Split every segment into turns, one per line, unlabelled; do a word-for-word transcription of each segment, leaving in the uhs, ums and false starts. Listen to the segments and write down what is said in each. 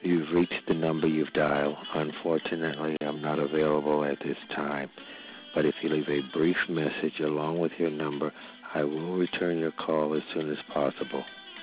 You've reached the number you've dialed. Unfortunately, I'm not available at this time. But if you leave a brief message along with your number, I will return your call as soon as possible.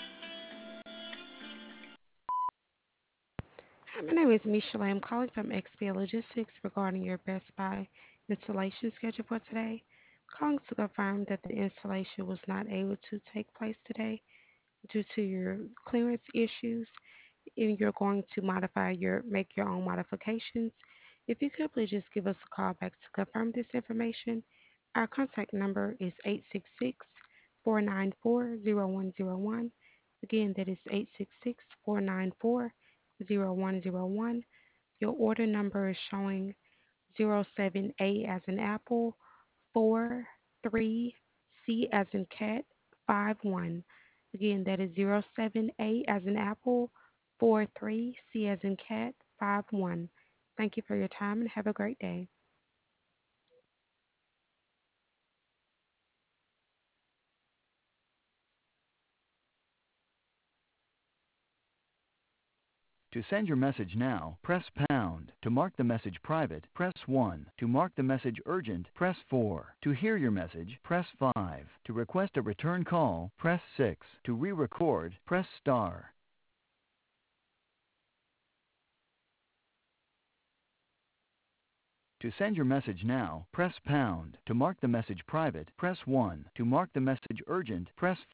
Hi, my name is Misha. I'm calling from X P Logistics regarding your Best Buy installation schedule for today. Calling to confirm that the installation was not able to take place today due to your clearance issues, and you're going to modify your make your own modifications. If you could please just give us a call back to confirm this information. Our contact number is eight six six, four nine four, zero one zero one. Again, that is eight six six, four nine four, zero one zero one. Your order number is showing zero seven A as in apple, four three C as in cat, five one. Again, that is zero seven A as in apple, four three C as in cat, five one. Thank you for your time and have a great day.
To send your message now, press pound. To mark the message private, press one. To mark the message urgent, press four. To hear your message, press five. To request a return call, press six. To re-record, press star. To send your message now, press pound. To mark the message private, press one. To mark the message urgent, press